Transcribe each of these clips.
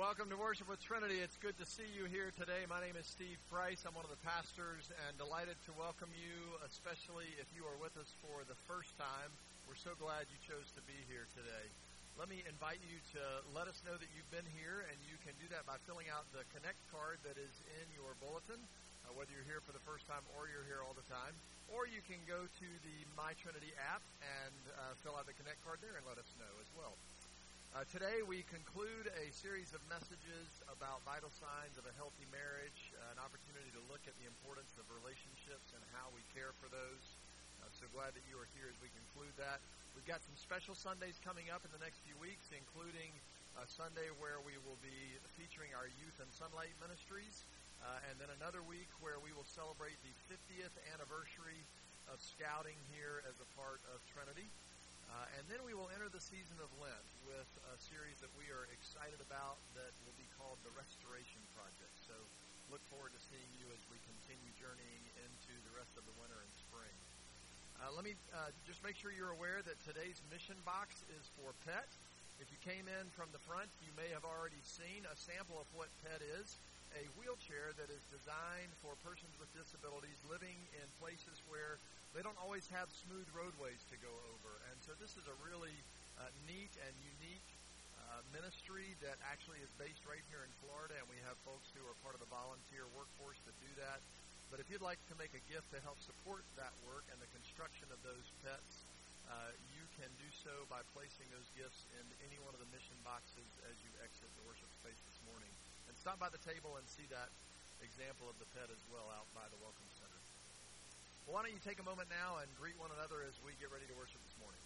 Welcome to Worship with Trinity. It's good to see you here today. My name is Steve Price. I'm one of the pastors and delighted to welcome you, especially if you are with us for the first time. We're so glad you chose to be here today. Let me invite you to let us know that you've been here, and you can do that by filling out the Connect card that is in your bulletin, whether you're here for the first time or you're here all the time. Or you can go to the My Trinity app and fill out the Connect card there and let us know as well. Today we conclude a series of messages about vital signs of a healthy marriage, an opportunity to look at the importance of relationships and how we care for those. So glad that you are here as we conclude that. We've got some special Sundays coming up in the next few weeks, including a Sunday where we will be featuring our Youth and Sunlight Ministries, and then another week where we will celebrate the 50th anniversary of Scouting here as a part of Trinity. And then we will enter the season of Lent with a series that we are excited about that will be called the Restoration Project. So look forward to seeing you as we continue journeying into the rest of the winter and spring. Let me just make sure you're aware that today's mission box is for PET. If you came in from the front, you may have already seen a sample of what PET is, a wheelchair that is designed for persons with disabilities living in places where they don't always have smooth roadways to go over. And so this is a really neat and unique ministry that actually is based right here in Florida, and we have folks who are part of the volunteer workforce that do that. But if you'd like to make a gift to help support that work and the construction of those pets, you can do so by placing those gifts in any one of the mission boxes as you exit the worship space this morning. And stop by the table and see that example of the pet as well out by the Welcome Center. Well, why don't you take a moment now and greet one another as we get ready to worship this morning.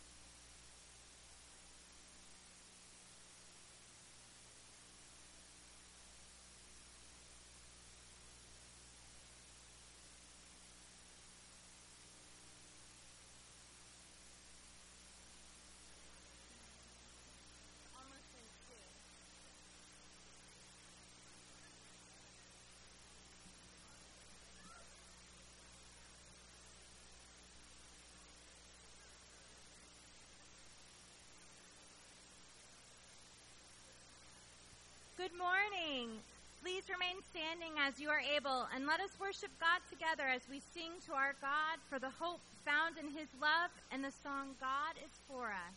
Good morning. Please remain standing as you are able, and let us worship God together as we sing to our God for the hope found in His love and the song, God is for us.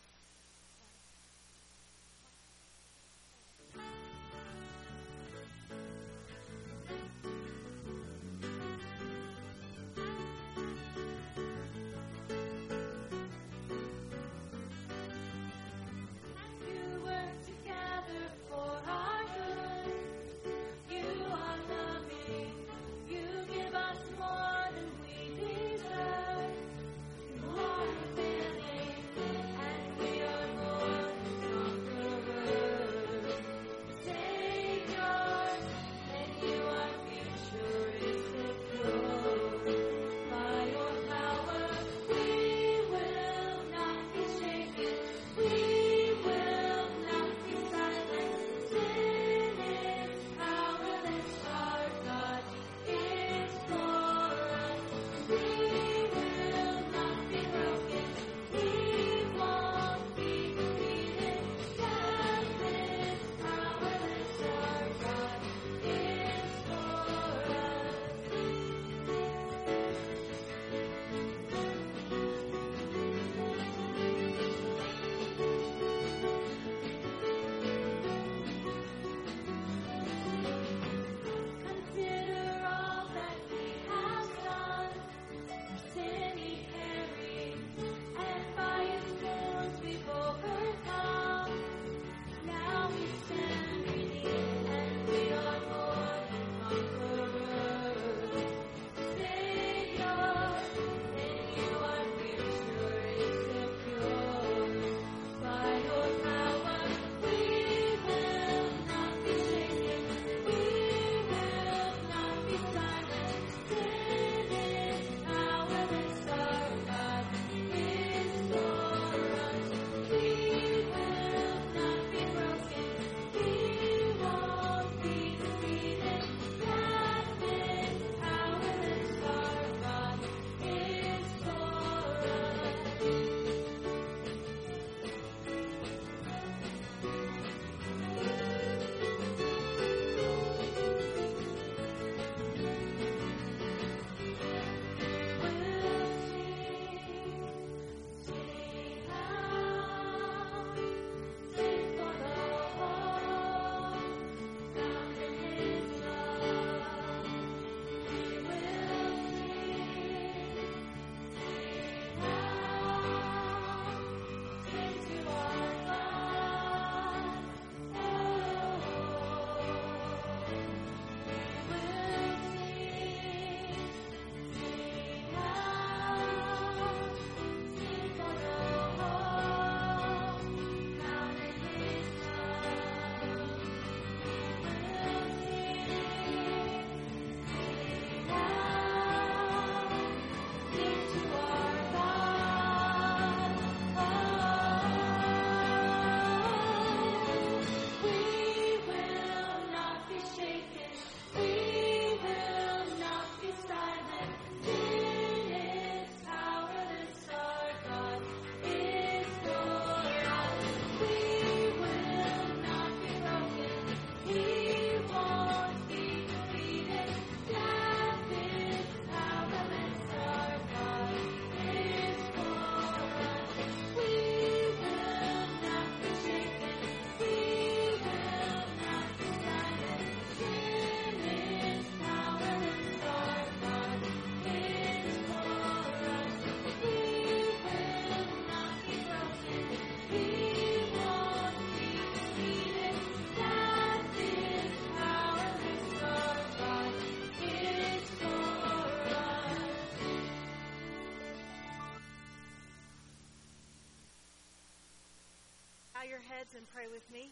and pray with me.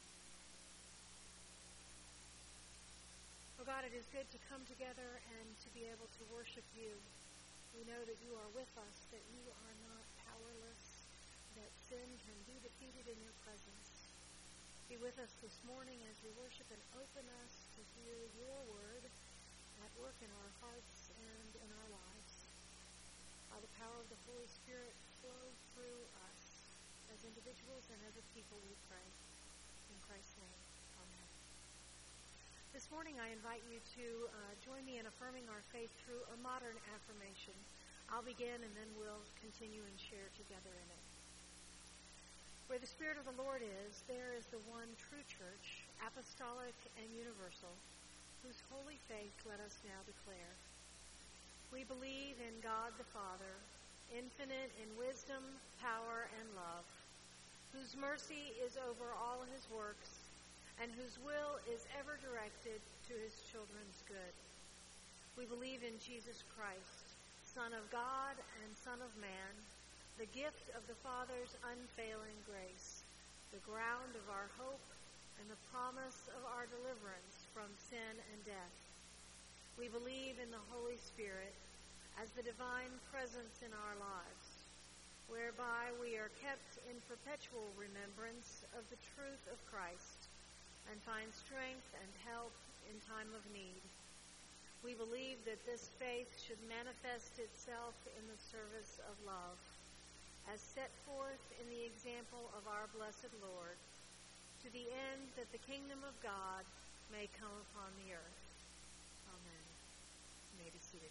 Oh God, it is good to come together and to be able to worship you. We know that you are with us, that you are not powerless, that sin can be defeated in your presence. Be with us this morning as we worship and open us to hear your word at work in our hearts and in our lives. By the power of the Holy Spirit, flow through us as individuals and as a people, we pray. In Christ's name, amen. This morning I invite you to join me in affirming our faith through a modern affirmation. I'll begin and then we'll continue and share together in it. Where the Spirit of the Lord is, there is the one true church, apostolic and universal, whose holy faith let us now declare. We believe in God the Father, infinite in wisdom, power, and love, whose mercy is over all his works, and whose will is ever directed to his children's good. We believe in Jesus Christ, Son of God and Son of Man, the gift of the Father's unfailing grace, the ground of our hope, and the promise of our deliverance from sin and death. We believe in the Holy Spirit as the divine presence in our lives, whereby we are kept in perpetual remembrance of the truth of Christ and find strength and help in time of need. We believe that this faith should manifest itself in the service of love, as set forth in the example of our blessed Lord, to the end that the kingdom of God may come upon the earth. Amen. You may be seated.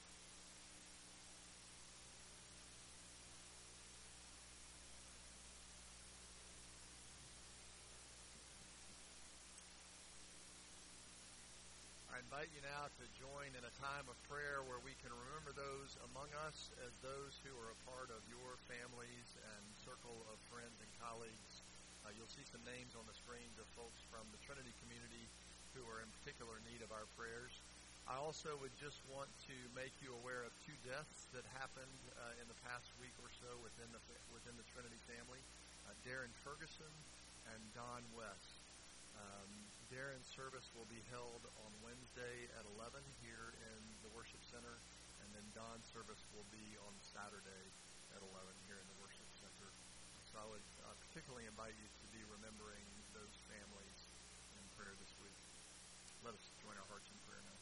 I invite you now to join in a time of prayer where we can remember those among us as those who are a part of your families and circle of friends and colleagues. You'll see some names on the screens of folks from the Trinity community who are in particular need of our prayers. I also would just want to make you aware of two deaths that happened in the past week or so within the Trinity family, Darren Ferguson and Don West. Darren's service will be held on Wednesday at 11 here in the worship center, and then Don's service will be on Saturday at 11 here in the worship center. So I would particularly invite you to be remembering those families in prayer this week. Let us join our hearts in prayer now.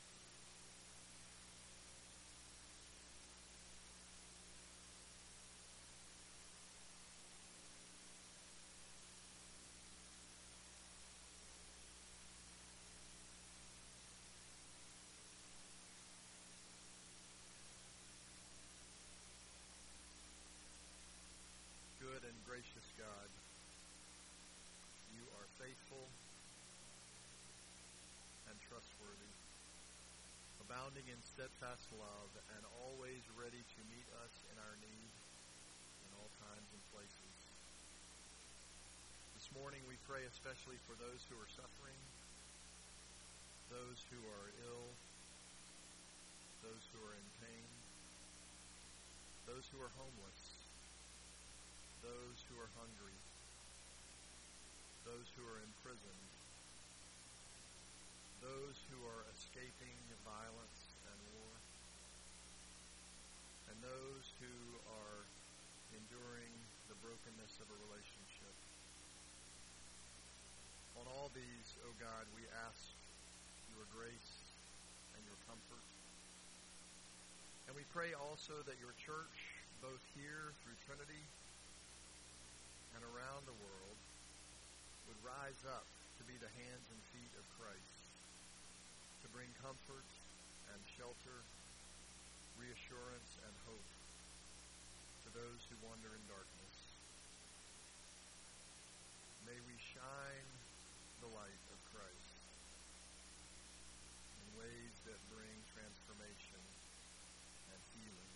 Good and gracious God, you are faithful and trustworthy, abounding in steadfast love, and always ready to meet us in our need in all times and places. This morning we pray especially for those who are suffering, those who are ill, those who are in pain, those who are homeless, those who are hungry, those who are imprisoned, those who are escaping violence and war, and those who are enduring the brokenness of a relationship. On all these, O God, we ask your grace and your comfort. And we pray also that your church, both here through Trinity and around the world, would rise up to be the hands and feet of Christ, to bring comfort and shelter, reassurance and hope to those who wander in darkness. May we shine the light of Christ in ways that bring transformation and healing.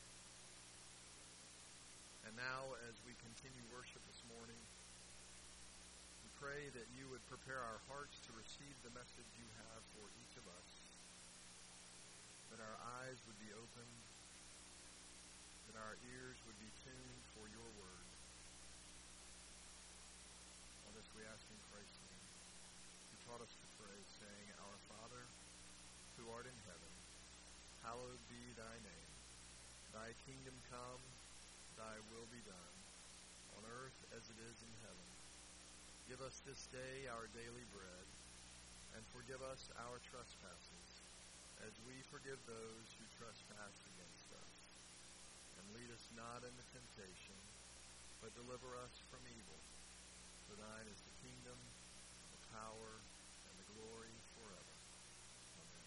And now, as we continue worship this morning, we pray that you would prepare our hearts to receive the message you have for each of us, that our eyes would be opened, that our ears would be tuned for your word. On this we ask in Christ's name, who taught us to pray, saying, Our Father, who art in heaven, hallowed be thy name. Thy kingdom come, thy will be done, on earth as it is in heaven. Give us this day our daily bread, and forgive us our trespasses, as we forgive those who trespass against us. And lead us not into temptation, but deliver us from evil. For thine is the kingdom, the power, and the glory forever. Amen.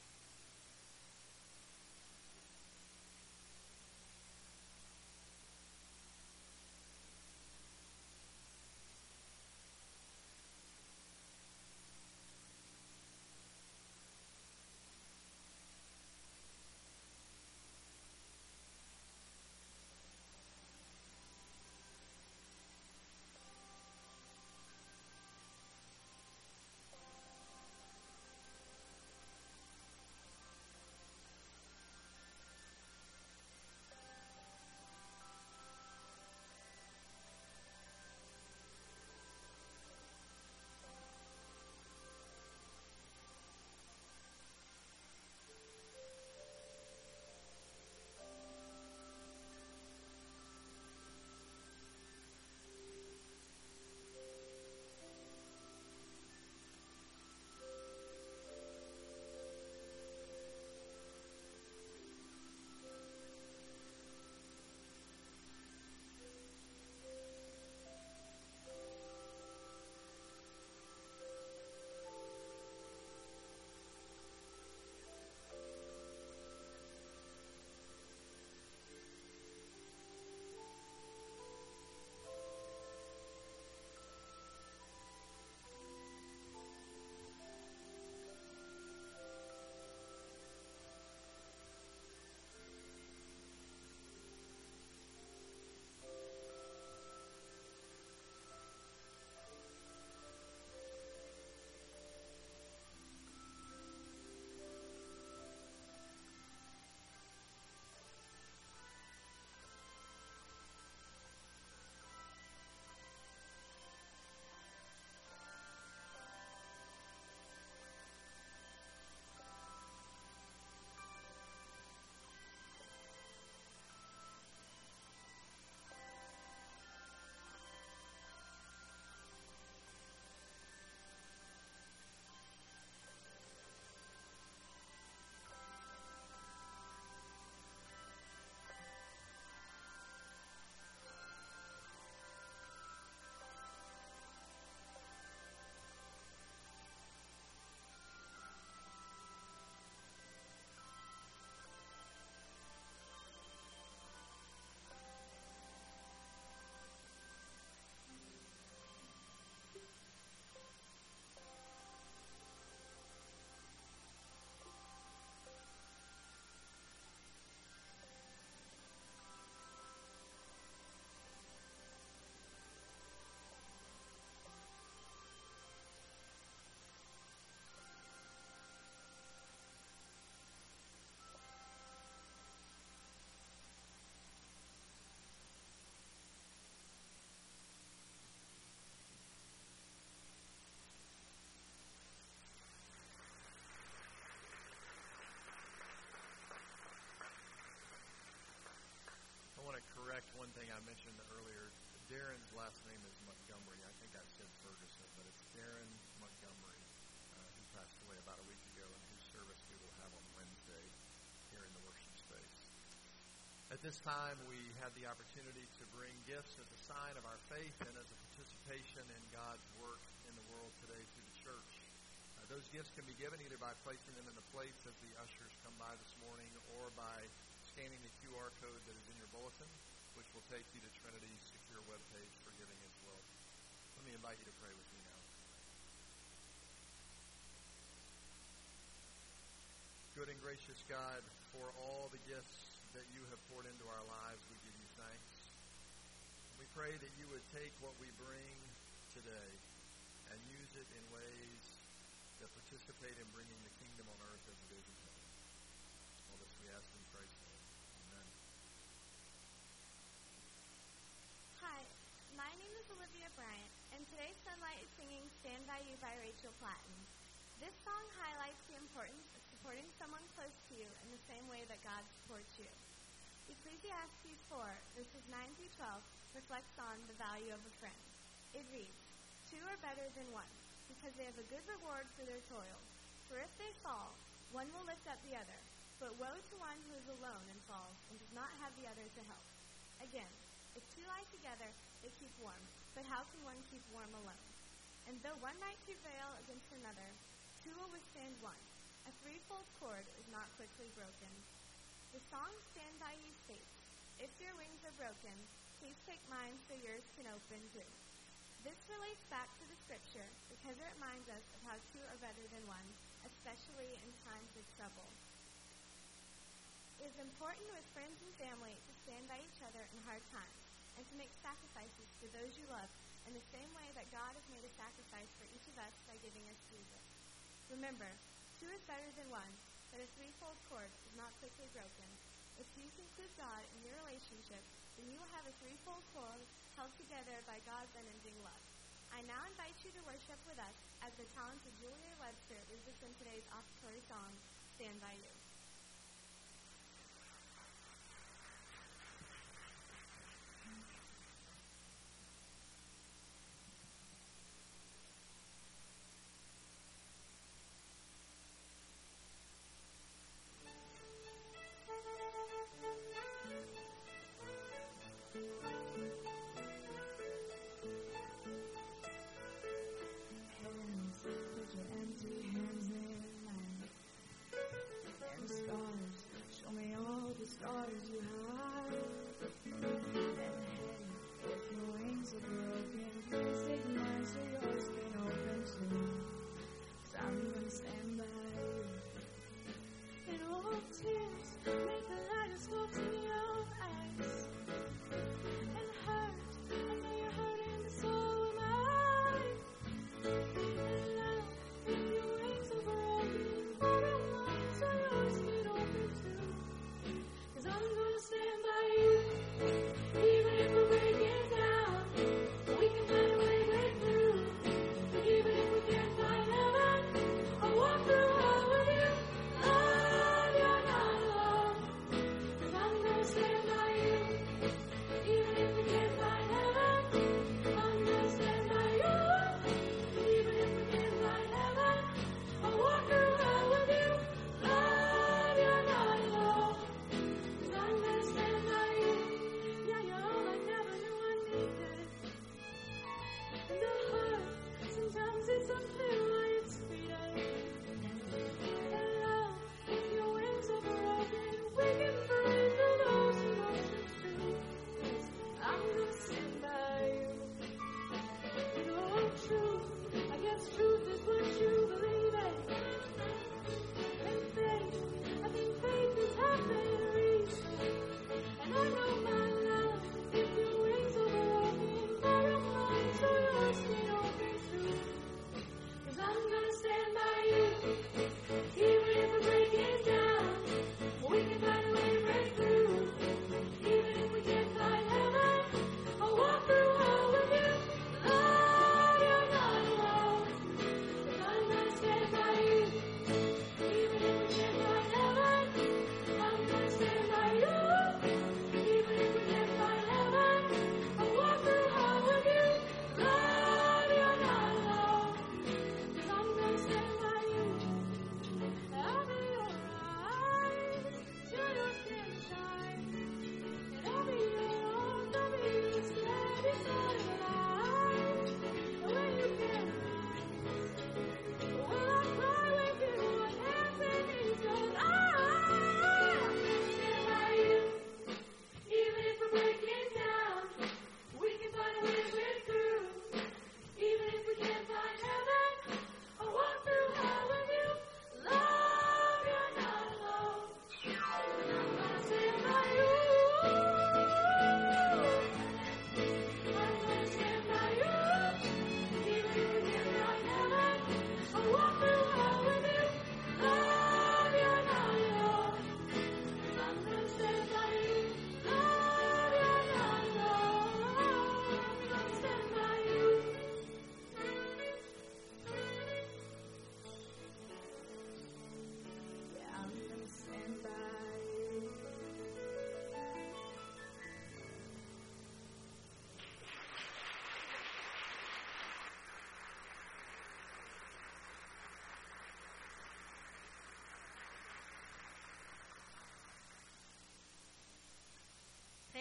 One thing I mentioned earlier, Darren's last name is Montgomery. I think I said Ferguson, but it's Darren Montgomery, who passed away about a week ago, and whose service we will have on Wednesday here in the worship space. At this time, we had the opportunity to bring gifts as a sign of our faith and as a participation in God's work in the world today through the church. Those gifts can be given either by placing them in the plates as the ushers come by this morning, or by scanning the QR code that is in your bulletin, which will take you to Trinity's secure webpage for giving as well. Let me invite you to pray with me now. Good and gracious God, for all the gifts that you have poured into our lives, we give you thanks. We pray that you would take what we bring today and use it in ways that participate in bringing the kingdom on earth as it is in heaven. All this we ask in Christ's name. Amen. Hi, my name is Olivia Bryant, and today Sunlight is singing Stand By You by Rachel Platten. This song highlights the importance of supporting someone close to you in the same way that God supports you. Ecclesiastes 4, verses 9 through 12, reflects on the value of a friend. It reads, "Two are better than one, because they have a good reward for their toil. For if they fall, one will lift up the other. But woe to one who is alone and falls, and does not have the other to help. Again, if two lie together, they keep warm. But how can one keep warm alone? And though one might prevail against another, two will withstand one. A threefold cord is not quickly broken." The song Stand By You states, "If your wings are broken, please take mine so yours can open too." This relates back to the scripture because it reminds us of how two are better than one, especially in times of trouble. It is important with friends and family to stand by each other in hard times and to make sacrifices for those you love in the same way that God has made a sacrifice for each of us by giving us Jesus. Remember, two is better than one, but a threefold cord is not quickly broken. If you include God in your relationship, then you will have a threefold cord held together by God's unending love. I now invite you to worship with us as the talented Julia Webster leads us in today's offertory song, Stand By You. Put your empty hands in mine, and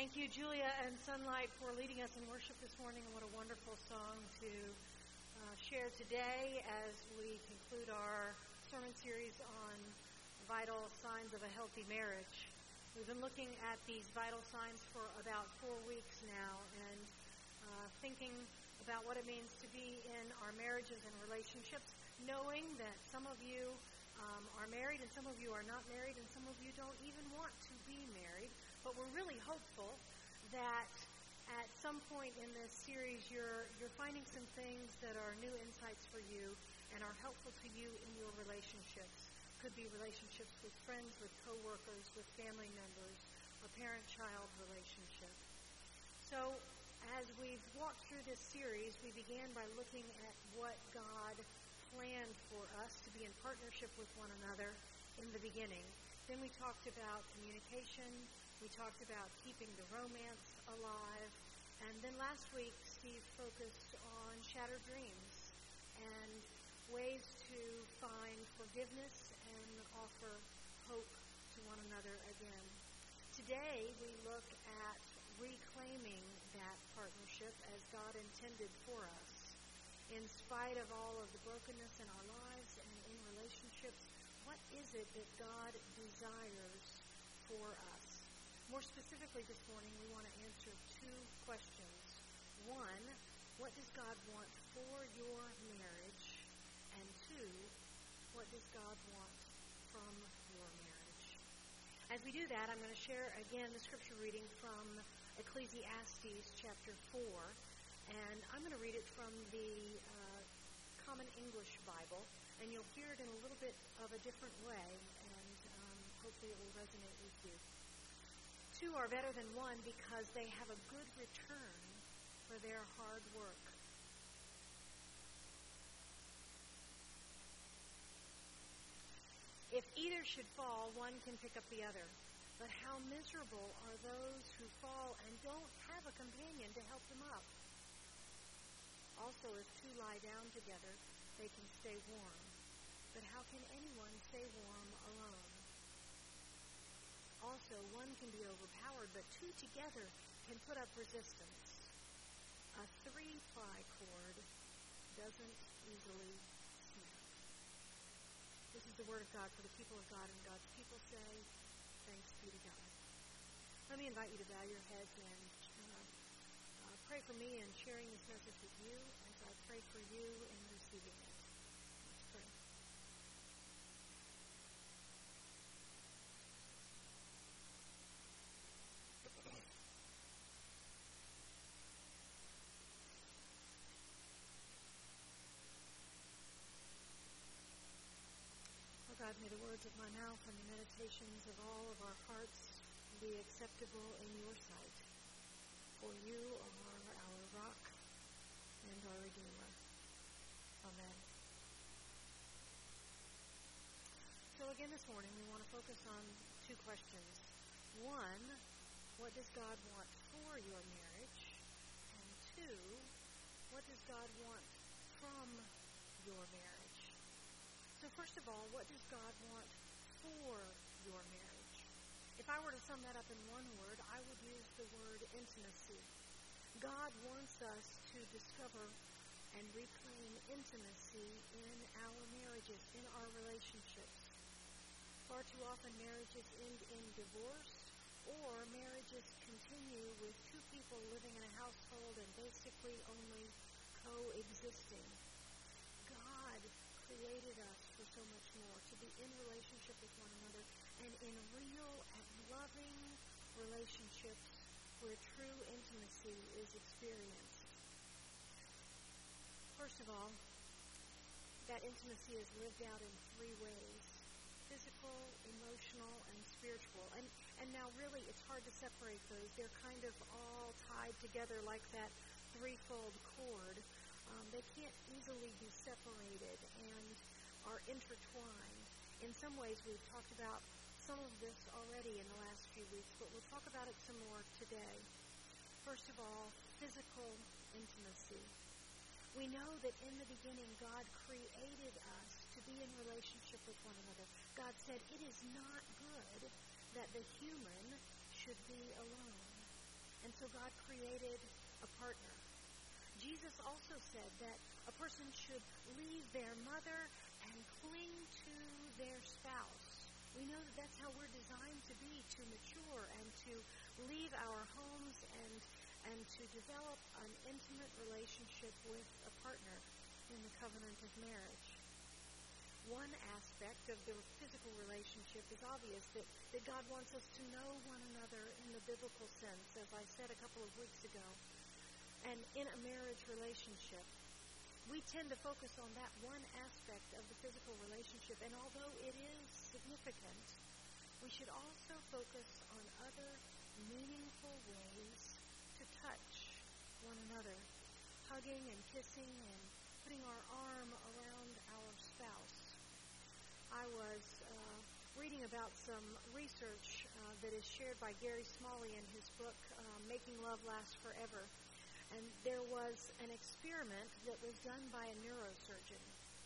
Thank you, Julia and Sunlight, for leading us in worship this morning. And what a wonderful song to share today as we conclude our sermon series on vital signs of a healthy marriage. We've been looking at these vital signs for about 4 weeks now and thinking about what it means to be in our marriages and relationships, knowing that some of you are married and some of you are not married and some of you don't even want to be married. But we're really hopeful that at some point in this series you're finding some things that are new insights for you and are helpful to you in your relationships. Could be relationships with friends, with coworkers, with family members, a parent-child relationship. So as we've walked through this series, we began by looking at what God planned for us to be in partnership with one another in the beginning. Then we talked about communication. We talked about keeping the romance alive. And then last week, Steve focused on shattered dreams and ways to find forgiveness and offer hope to one another again. Today, we look at reclaiming that partnership as God intended for us. In spite of all of the brokenness in our lives and in relationships, what is it that God desires for us? More specifically this morning, we want to answer 2 questions. 1, what does God want for your marriage? And 2, what does God want from your marriage? As we do that, I'm going to share again the scripture reading from Ecclesiastes chapter 4. And I'm going to read it from the Common English Bible, and you'll hear it in a little bit of a different way, and hopefully it will resonate with you. 2 are better than 1 because they have a good return for their hard work. If either should fall, one can pick up the other. But how miserable are those who fall and don't have a companion to help them up? Also, if 2 lie down together, they can stay warm. But how can anyone stay warm alone? Also, 1 can be overpowered, but 2 together can put up resistance. A 3-ply cord doesn't easily snap. This is the word of God for the people of God, and God's people say, thanks be to God. Let me invite you to bow your heads and pray for me in sharing this message with you as I pray for you in receiving it. Let's pray. Oh God, may the words of my mouth and the meditations of all of our hearts be acceptable in your sight. For you are our rock and our Redeemer. Amen. So again this morning we want to focus on 2 questions. 1, what does God want for your marriage? And 2, what does God want from your marriage? So first of all, what does God want for your marriage? If I were to sum that up in one word, I would use the word intimacy. God wants us to discover and reclaim intimacy in our marriages, in our relationships. Far too often marriages end in divorce, or marriages continue with 2 people living in a household and basically only coexisting. God created us for so much more, to be in relationship with one another and in real and loving relationships where true intimacy is experienced. First of all, that intimacy is lived out in 3 ways: physical, emotional, and spiritual. And now really it's hard to separate those. They're kind of all tied together like that 3-fold cord. They can't easily be separated and are intertwined. In some ways we've talked about some of this already in the last few weeks, but we'll talk about it some more today. First of all, physical intimacy. We know that in the beginning God created us to be in relationship with one another. God said it is not good that the human should be alone. And so God created a partner. Jesus also said that a person should leave their mother and cling to their spouse. We know that that's how we're designed to be, to mature and to leave our homes and to develop an intimate relationship with a partner in the covenant of marriage. One aspect of the physical relationship is obvious, that God wants us to know one another in the biblical sense, as I said a couple of weeks ago. And in a marriage relationship, we tend to focus on that one aspect of the physical relationship, and although it is significant, we should also focus on other meaningful ways to touch one another, hugging and kissing and putting our arm around our spouse. I was reading about some research that is shared by Gary Smalley in his book, Making Love Last Forever. And there was an experiment that was done by a neurosurgeon.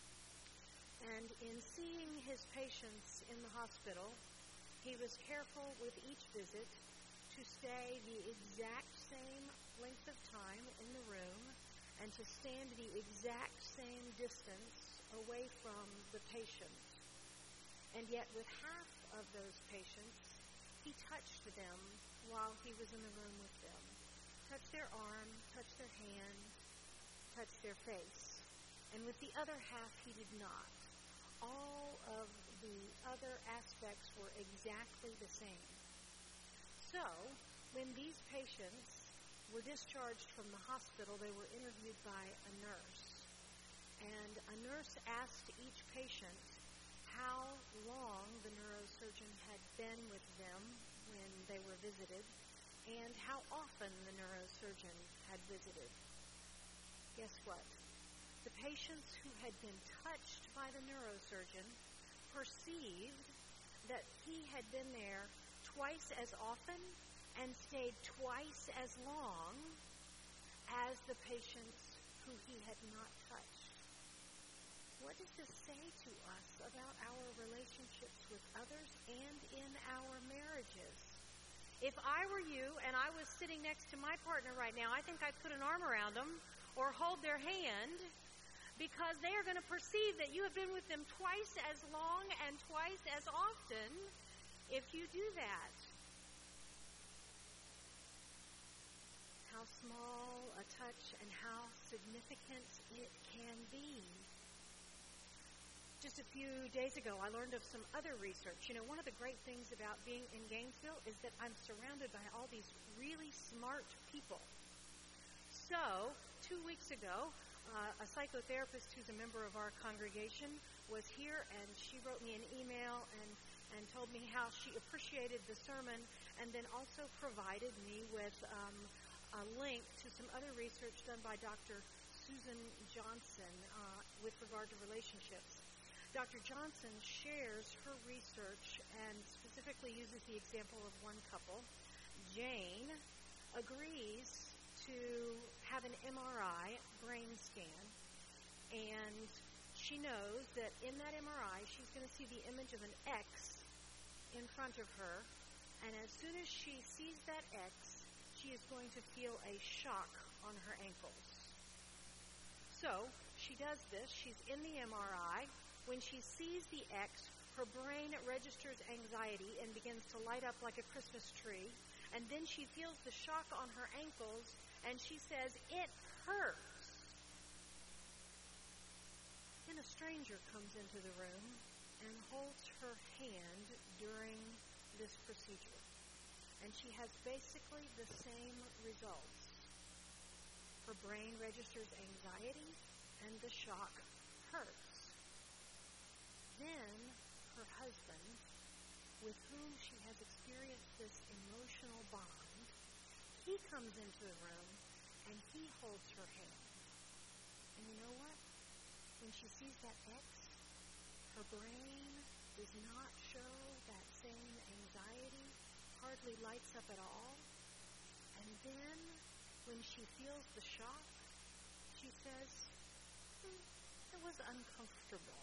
And in seeing his patients in the hospital, he was careful with each visit to stay the exact same length of time in the room and to stand the exact same distance away from the patient. And yet with half of those patients, he touched them while he was in the room with them. Touched their arm, touched their hand, touched their face. And with the other half, he did not. All of the other aspects were exactly the same. So, when these patients were discharged from the hospital, they were interviewed by a nurse. And a nurse asked each patient how long the neurosurgeon had been with them when they were visited, and how often the neurosurgeon had visited. Guess what? The patients who had been touched by the neurosurgeon perceived that he had been there twice as often and stayed twice as long as the patients who he had not touched. What does this say to us about our relationships with others and in our marriages? If I were you and I was sitting next to my partner right now, I think I'd put an arm around them or hold their hand, because they are going to perceive that you have been with them twice as long and twice as often if you do that. How small a touch and how significant it can be. Just a few days ago, I learned of some other research. You know, one of the great things about being in Gainesville is that I'm surrounded by all these really smart people. So, 2 weeks ago, a psychotherapist who's a member of our congregation was here, and she wrote me an email and told me how she appreciated the sermon, and then also provided me with a link to some other research done by Dr. Susan Johnson with regard to relationships. Dr. Johnson shares her research and specifically uses the example of one couple. Jane agrees to have an MRI brain scan, and she knows that in that MRI she's going to see the image of an X in front of her, and as soon as she sees that X, she is going to feel a shock on her ankles. So she does this. She's in the MRI. When she sees the X, her brain registers anxiety and begins to light up like a Christmas tree. And then she feels the shock on her ankles, and she says, "It hurts." Then a stranger comes into the room and holds her hand during this procedure. And she has basically the same results. Her brain registers anxiety, and the shock hurts. Then her husband, with whom she has experienced this emotional bond, he comes into the room and he holds her hand. And you know what? When she sees that X, her brain does not show that same anxiety, hardly lights up at all. And then when she feels the shock, she says, "It was uncomfortable."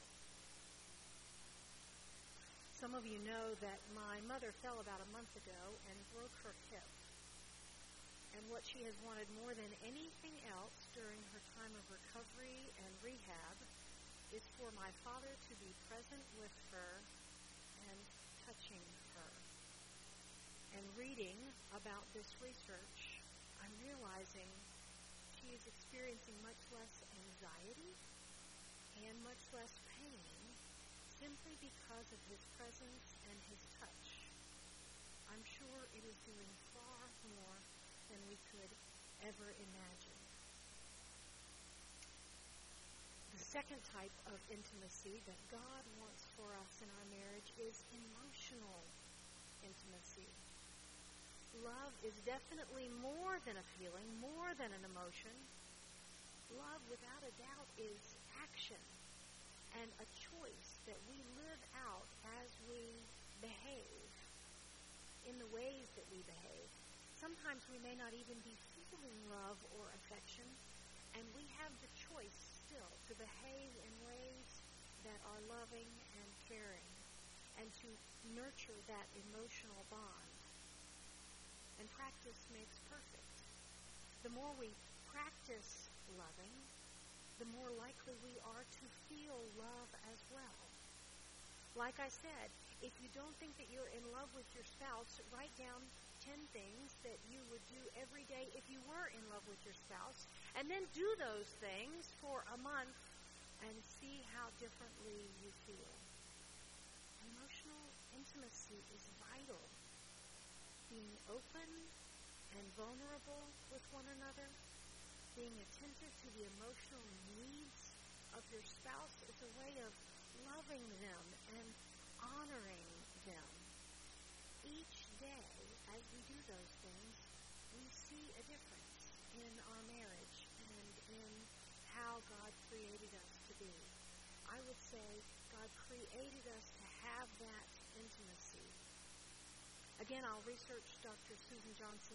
Some of you know that my mother fell about a month ago and broke her hip. And what she has wanted more than anything else during her time of recovery and rehab is for my father to be present with her and touching her. And reading about this research, I'm realizing she is experiencing much less anxiety and much less pain simply because of his presence and his touch. I'm sure it is doing far more than we could ever imagine. The second type of intimacy that God wants for us in our marriage is emotional intimacy. Love is definitely more than a feeling, more than an emotion. Love, without a doubt, is action and a choice that we live out as we behave, in the ways that we behave. Sometimes we may not even be feeling love or affection, and we have the choice still to behave in ways that are loving and caring, and to nurture that emotional bond. And practice makes perfect. The more we practice loving, the more likely we are to feel love as well. Like I said, if you don't think that you're in love with your spouse, write down 10 things that you would do every day if you were in love with your spouse, and then do those things for a month and see how differently you feel. Emotional intimacy is vital. Being open and vulnerable with one another, being attentive to the emotional needs of your spouse is a way of loving them and honoring them. Each day, as we do those things, we see a difference in our marriage and in how God created us to be. I would say God created us to have that intimacy. Again, I'll reference Dr. Susan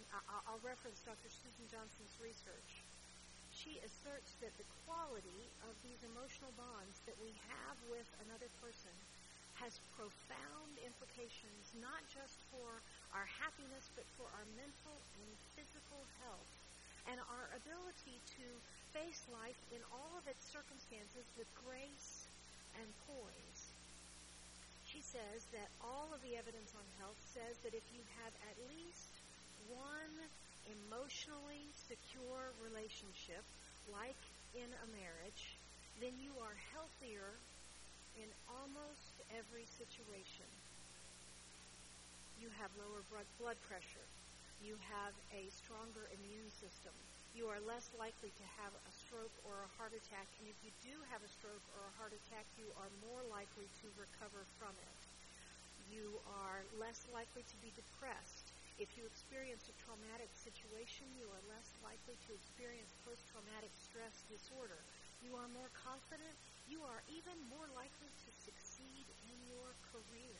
Johnson's research. She asserts that the quality of these emotional bonds that we have with another person has profound implications, not just for our happiness, but for our mental and physical health, and our ability to face life in all of its circumstances with grace and poise. She says that all of the evidence on health says that if you have at least one emotionally secure relationship, like in a marriage, then you are healthier in almost every situation. You have lower blood pressure. You have a stronger immune system. You are less likely to have a stroke or a heart attack, and if you do have a stroke or a heart attack, you are more likely to recover from it. You are less likely to be depressed. If you experience a traumatic situation, you are less likely to experience post-traumatic stress disorder. You are more confident. You are even more likely to succeed in your career.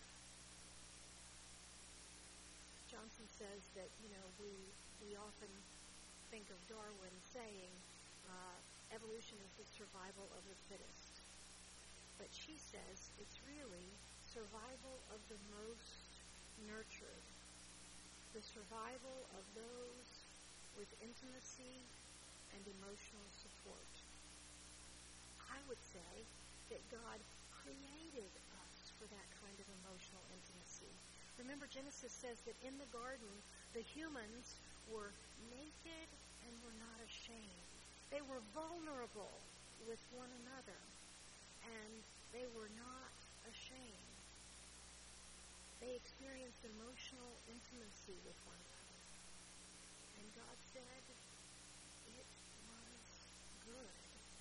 Johnson says that, we often think of Darwin saying, evolution is the survival of the fittest. But she says it's really survival of the most nurtured, the survival of those with intimacy and emotional support. I would say that God created us for that kind of emotional intimacy. Remember, Genesis says that in the garden, the humans were naked and were not ashamed. They were vulnerable with one another, and they were not ashamed. They experienced emotional intimacy with one another. And God said it was good.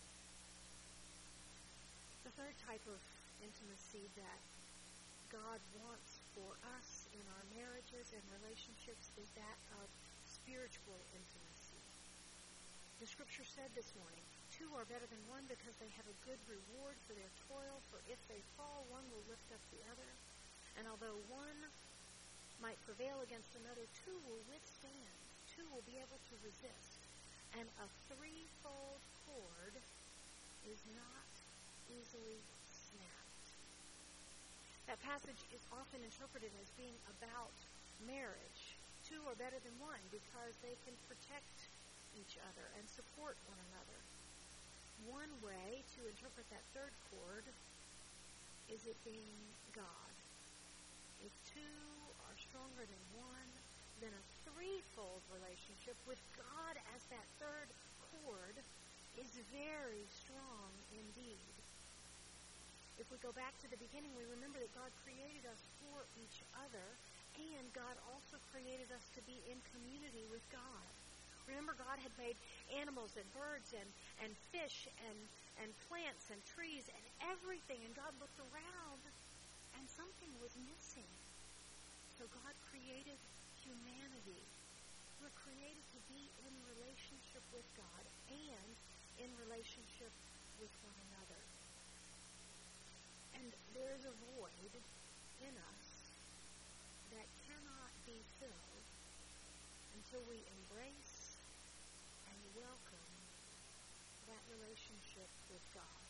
The third type of intimacy that God wants for us in our marriages and relationships is that of spiritual intimacy. The scripture said this morning, 2 are better than 1 because they have a good reward for their toil, for if they fall, one will lift up the other. And although one might prevail against another, 2 will withstand. 2 will be able to resist. And a threefold cord is not easily snapped. That passage is often interpreted as being about marriage. two are better than one because they can protect each other and support one another. One way to interpret that third chord is it being God. If two are stronger than one, then a threefold relationship with God as that third chord is very strong indeed. If we go back to the beginning, we remember that God created us for each other, and God also created us to be in community with God. Remember, God had made animals and birds and fish and plants and trees and everything, and God looked around, and something was missing. So God created humanity. We're created to be in relationship with God and in relationship with one another. And there is a void in us that cannot be filled until we embrace and welcome that relationship with God.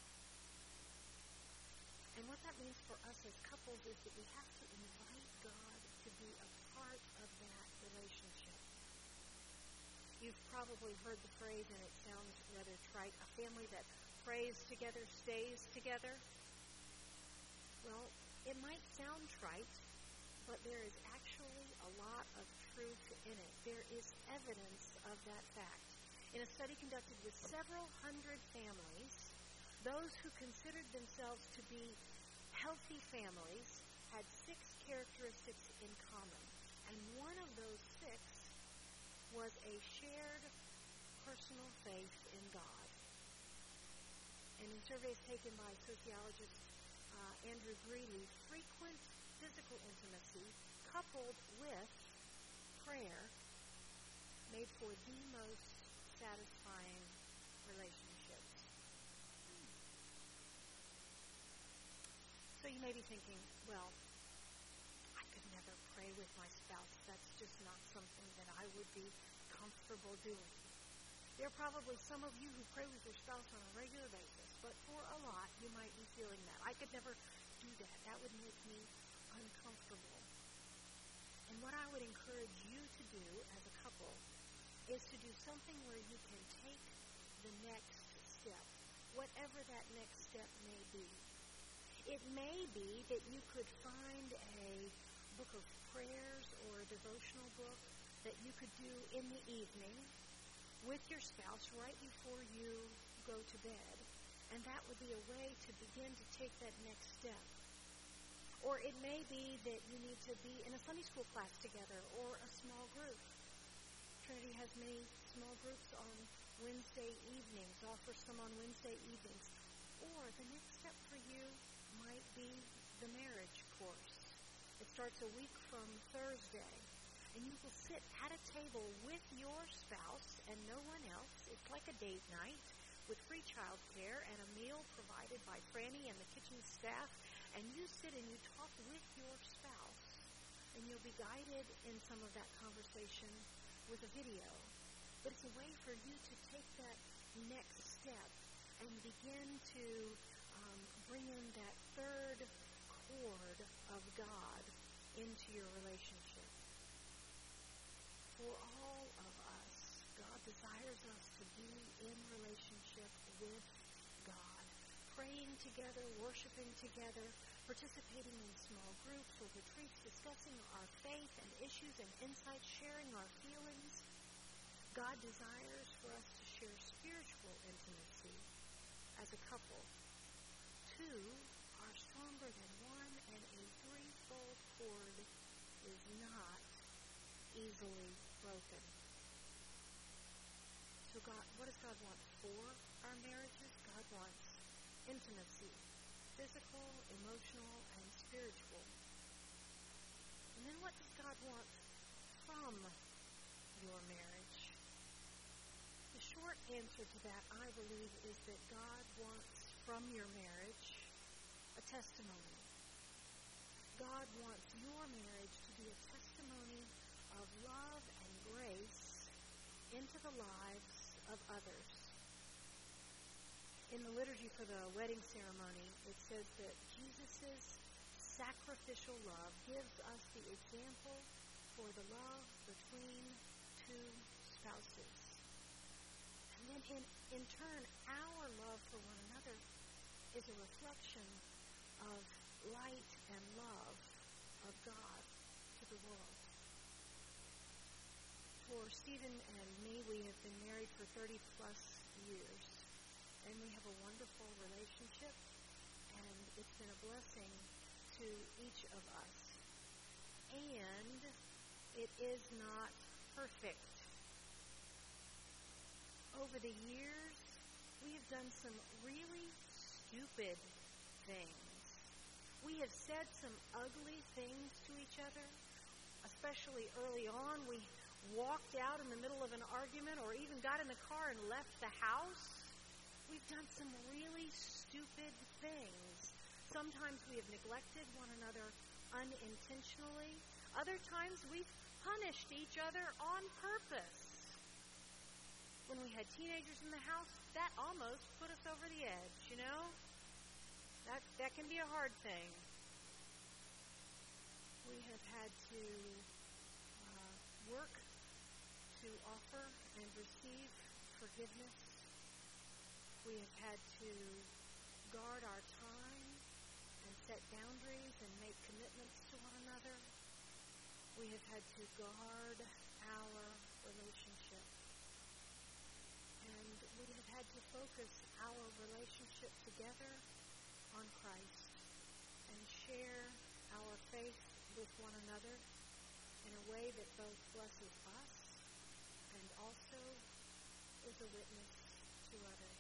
And what that means for us as couples is that we have to invite God to be a part of that relationship. You've probably heard the phrase, and it sounds rather trite, a family that prays together stays together. Well, it might sound trite, but there is actually a lot of truth in it. There is evidence of that fact. In a study conducted with several hundred families, those who considered themselves to be healthy families had 6 characteristics in common. And one of those 6 was a shared personal faith in God. And in surveys taken by sociologist Andrew Greeley, frequent physical intimacy coupled with prayer made for the most satisfying relationships. So you may be thinking, well, I could never pray with my spouse. That's just not something that I would be comfortable doing. There are probably some of you who pray with your spouse on a regular basis, but for a lot, you might be feeling that. I could never do that. That would make me uncomfortable. And what I would encourage you to do as a couple is to do something where you can take the next step, whatever that next step may be. It may be that you could find a book of prayers or a devotional book that you could do in the evening with your spouse right before you go to bed. And that would be a way to begin to take that next step. Or it may be that you need to be in a Sunday school class together or a small group. Trinity has many small groups on Wednesday evenings, offers some on Wednesday evenings. Or the next step for you might be the marriage course. It starts a week from Thursday. And you will sit at a table with your spouse and no one else. It's like a date night with free child care and a meal provided by Franny and the kitchen staff. And you sit and you talk with your spouse. And you'll be guided in some of that conversation with a video. But it's a way for you to take that next step and begin to bring in that third chord of God into your relationship. For all of us, God desires us to be in relationship with God, praying together, worshiping together, participating in small groups or retreats, discussing our faith and issues and insights, sharing our feelings. God desires for us to share spiritual intimacy as a couple. 2 are stronger than 1, and a threefold cord is not easily broken. So God, what does God want for our marriages? God wants intimacy, physical, emotional, and spiritual. And then what does God want from your marriage? The short answer to that, I believe, is that God wants from your marriage a testimony. God wants your marriage to be a testimony of love and grace into the lives of others. In the liturgy for the wedding ceremony, it says that Jesus' sacrificial love gives us the example for or the love between two spouses. And then in turn, our love for one another is a reflection of light and love of God to the world. For Stephen and me, we have been married for 30 plus years, and we have a wonderful relationship, and it's been a blessing to each of us. And it is not perfect. Over the years, we have done some really stupid things. We have said some ugly things to each other, especially early on. We walked out in the middle of an argument or even got in the car and left the house. We've done some really stupid things. Sometimes we have neglected one another unintentionally. Other times we've punished each other on purpose. When we had teenagers in the house, that almost put us over the edge, you know? That can be a hard thing. We have had to work to offer and receive forgiveness. We have had to guard our time and set boundaries and make commitments to one another. We have had to guard our relationship. And we have had to focus our relationship together on Christ and share our faith with one another in a way that both blesses us and also is a witness to others.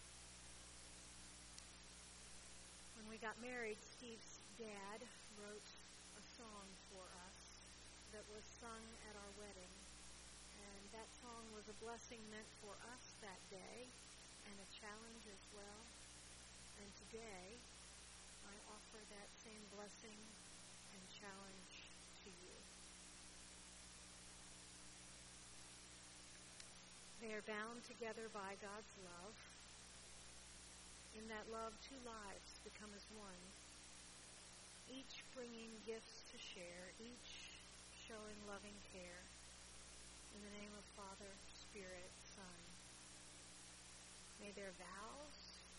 When we got married, Steve's dad wrote a song for us that was sung at our wedding. And that song was a blessing meant for us that day and a challenge as well. And today, I offer that same blessing and challenge to you. They are bound together by God's love. In that love, two lives become as one, each bringing gifts to share, each showing loving care. In the name of Father, Spirit, Son. May their vows,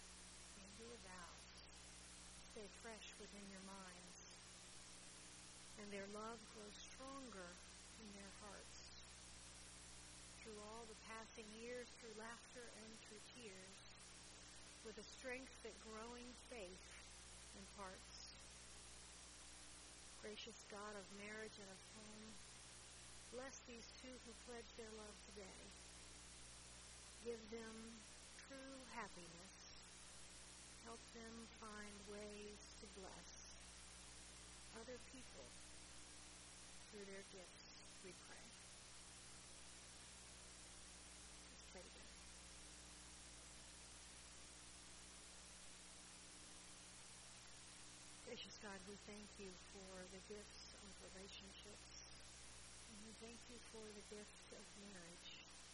stay fresh within your minds, and their love grow stronger in their hearts. Through all the passing years, through laughter and through tears, with a strength that growing faith imparts. Gracious God of marriage and of home, bless these two who pledge their love today. Give them true happiness. Help them find ways to bless other people through their gifts, we pray. Let's pray together. Gracious God, we thank you for the gifts of relationships. And we thank you for the gift of marriage.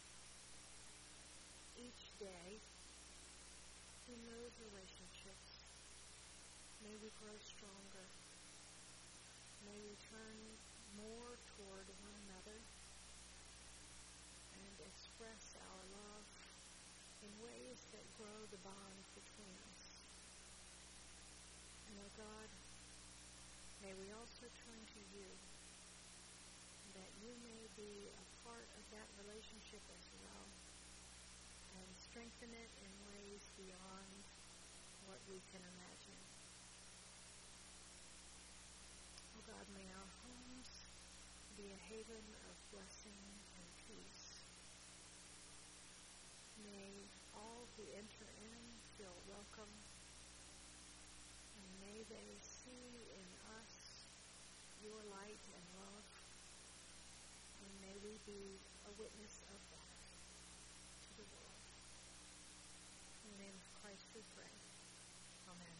Each day, in those relationships, may we grow stronger. May we turn more toward one another and express our love in ways that grow the bond between us. And, oh God, may we also turn to you, that you may be a part of that relationship as well, and strengthen it in ways beyond what we can imagine. Oh God, may our homes be a haven of blessing and peace. May all who enter in feel welcome, and may they see in us your light and love, and may we be a witness of that to the world. In the name of Christ we pray. Amen.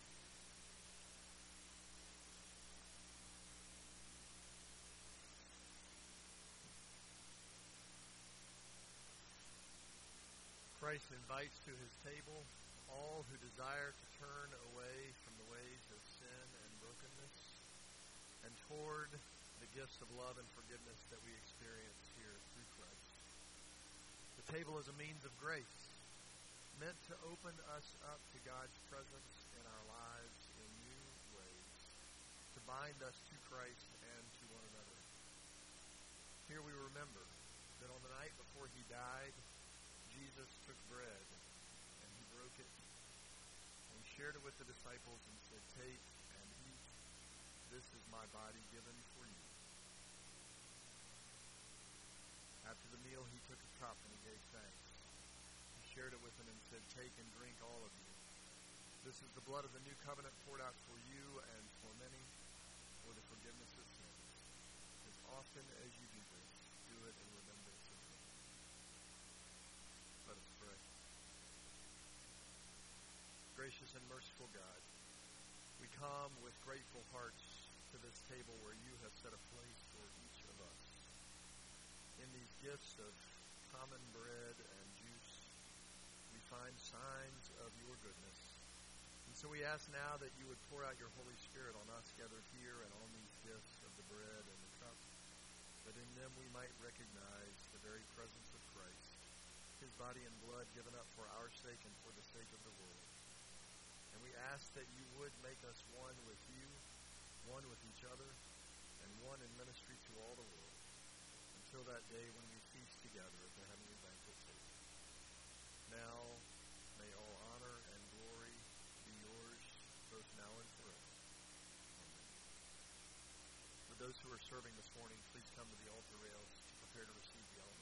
Christ invites to his table all who desire to turn away from the ways of sin and brokenness and toward the gifts of love and forgiveness that we experience here through Christ. The table is a means of grace, meant to open us up to God's presence in our lives in new ways, to bind us to Christ and to one another. Here we remember that on the night before he died, Jesus took bread and he broke it and he shared it with the disciples and said, "Take and eat. This is my body given for you." After the meal, he took a cup and he gave thanks. He shared it with them and said, "Take and drink, all of you. This is the blood of the new covenant poured out for you and for many for the forgiveness of sins. As often as you do this, do it in remembrance of me." Let us pray. Gracious and merciful God, we come with grateful hearts to this table where you have set a place for each of us. In these gifts of common bread and juice, we find signs of your goodness. And so we ask now that you would pour out your Holy Spirit on us gathered here and on these gifts of the bread and the cup, that in them we might recognize the very presence of Christ, his body and blood given up for our sake and for the sake of the world. And we ask that you would make us one with you, one with each other, and one in ministry to all the world, until that day when we feast together at the heavenly banquet table. Now, may all honor and glory be yours, both now and forever. Amen. For those who are serving this morning, please come to the altar rails to prepare to receive the elements.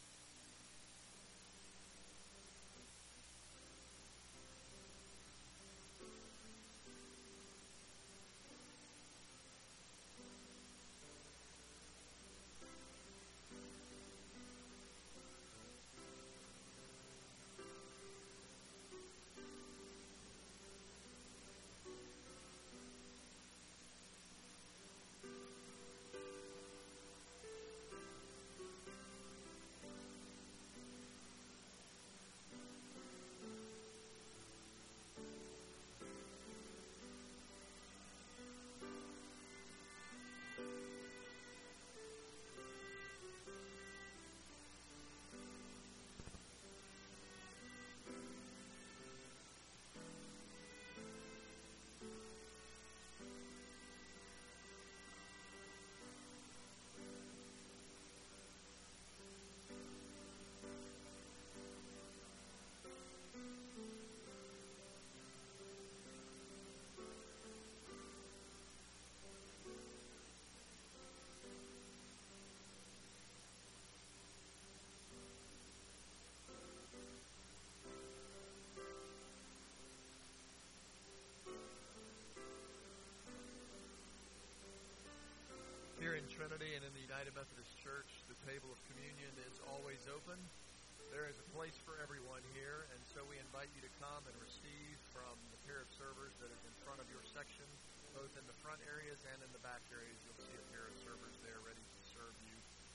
Here in Trinity and in the United Methodist Church, the table of communion is always open. There is a place for everyone here, and so we invite you to come and receive from the pair of servers that is in front of your section, both in the front areas and in the back areas. You'll see a pair of servers there ready to serve you.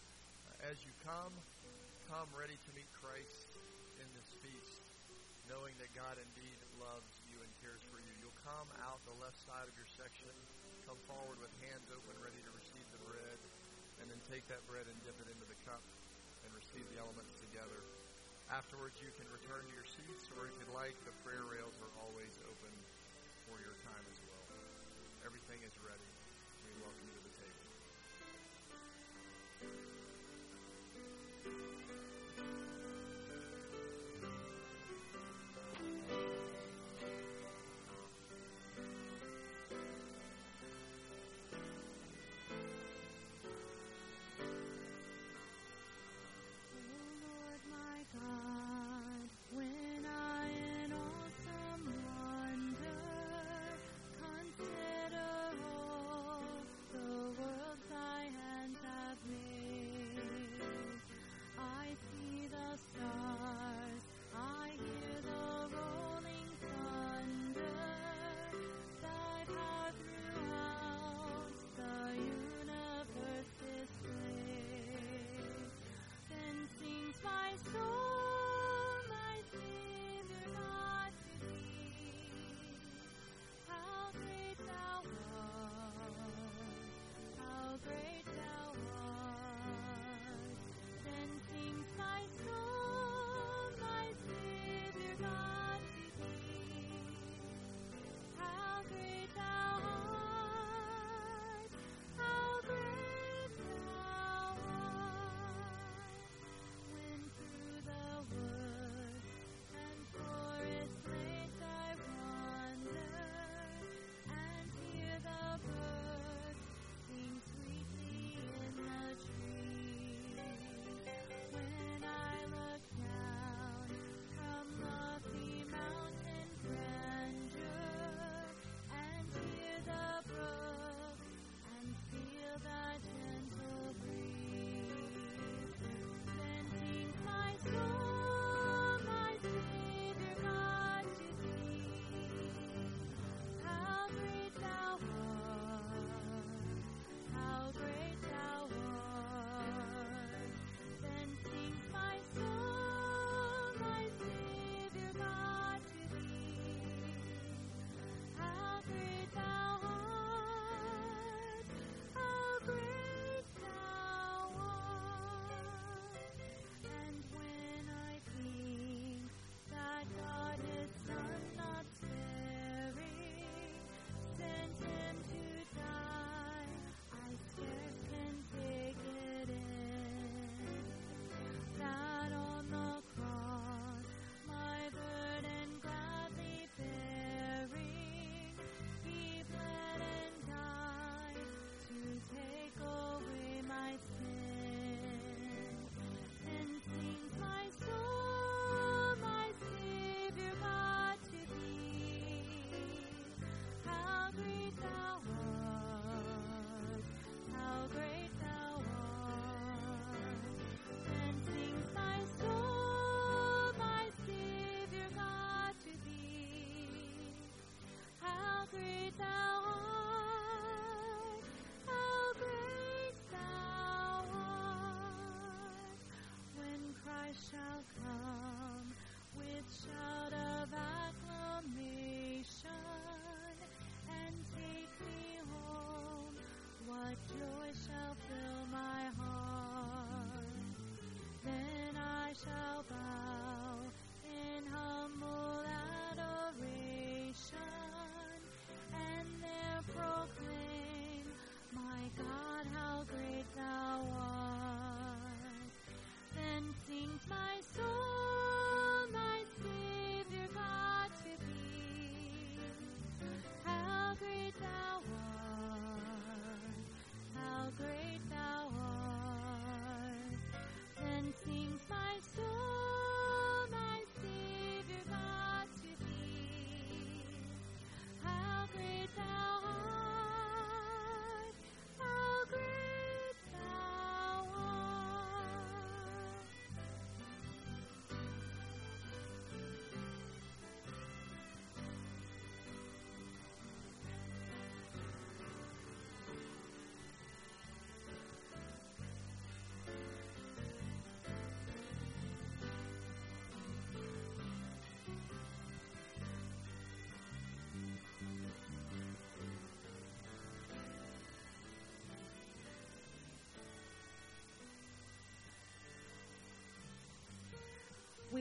As you come ready to meet Christ in this feast, knowing that God indeed loves you and cares for you. You'll come out the left side of your section, come forward with hands open, ready to receive the bread, and then take that bread and dip it into the cup and receive the elements together. Afterwards, you can return to your seats, or if you'd like, the prayer rails are always open for your time as well. Everything is ready. We welcome you to the table. Consider all the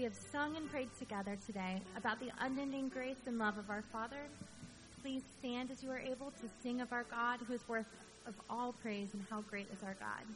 we have sung and prayed together today about the unending grace and love of our Father, please stand as you are able to sing of our God who is worth of all praise and how great is our God.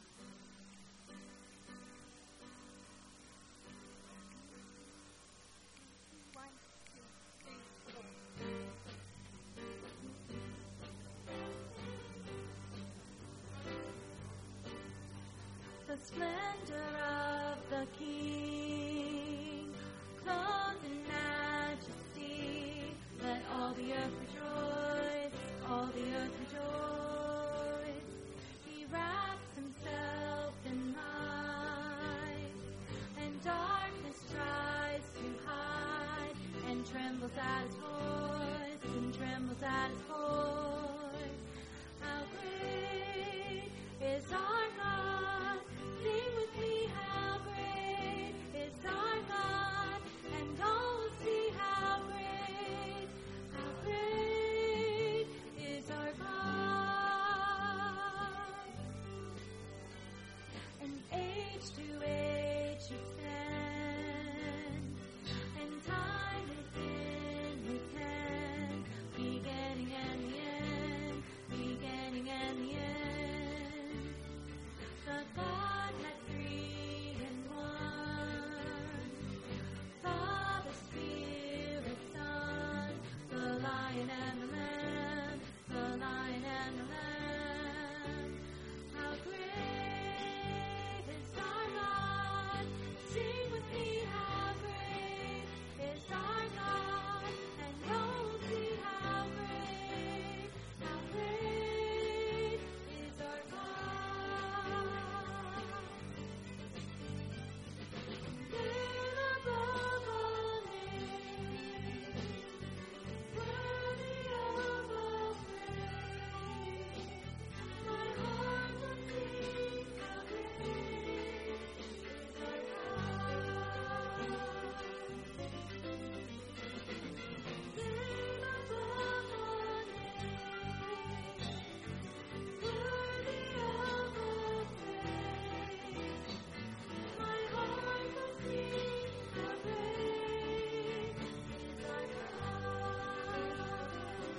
The splendor of the King, clothed in majesty, let all the earth rejoice, all the earth rejoice. He wraps himself in light, and darkness tries to hide, and trembles at his voice, and trembles at his voice. How great is our God! Sing with me, how great is our God, and all will see how great is our God. And age to age he stands, and time is in his hand, beginning and the end, beginning and the end. The Godhead three in one, Father, Spirit, Son, the Lion and the Lamb, the Lion and the Lamb. How great is our God! Sing with me, how great is our God, and all will see how great is our God. Name above all names, worthy of all praise. My heart will sing how great is our God. Name above all names, worthy of all praise. My heart will sing how great is our God.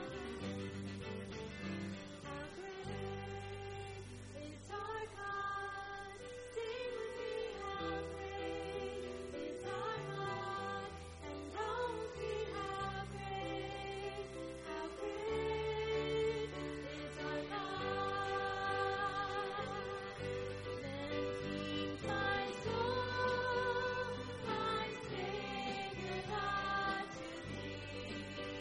How great is our God. Sing with me, how great is our God, and all will see how great is our God. Then sings my soul, my Savior God, to thee.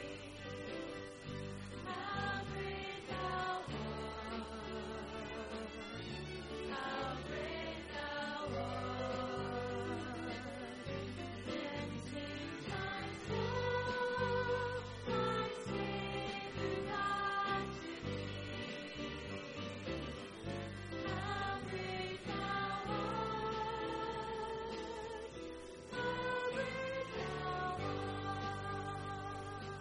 How great thou art, how great thou art. Then sings my soul, my Savior God, to thee. How great thou art, how great thou art.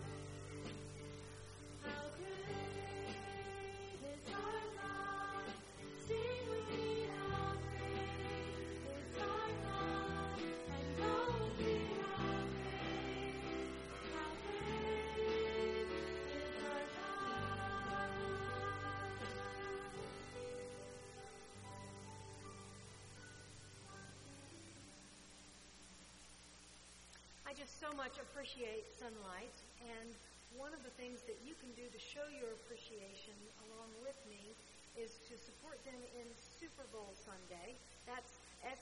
How great is our God! Sing with me, how great is our God, and all will see how great is our God. I just so much appreciate Sunlight, and one of the things that you can do to show your appreciation along with me is to support them in Super Bowl Sunday. That's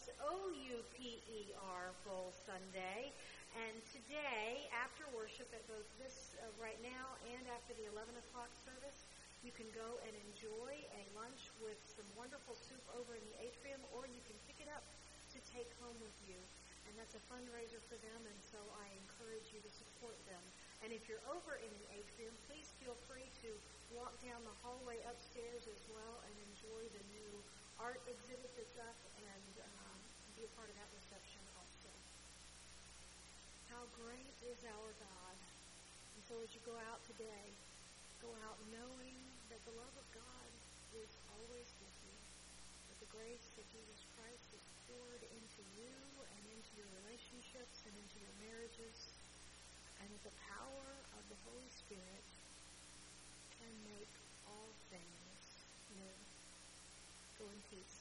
SOUPER Bowl Sunday. And today, after worship at both this right now and after the 11 o'clock service, you can go and enjoy a lunch with some wonderful soup over in the atrium, or you can pick it up to take home with you. And that's a fundraiser for them, and so I encourage you to support them. And if you're over in an atrium, please feel free to walk down the hallway upstairs as well and enjoy the new art exhibit that's up and be a part of that reception also. How great is our God. And so as you go out today, go out knowing that the love of God is always with you, that the grace of Jesus Christ is poured into you and into your your relationships and into your marriages, and that the power of the Holy Spirit can make all things new. Go in peace.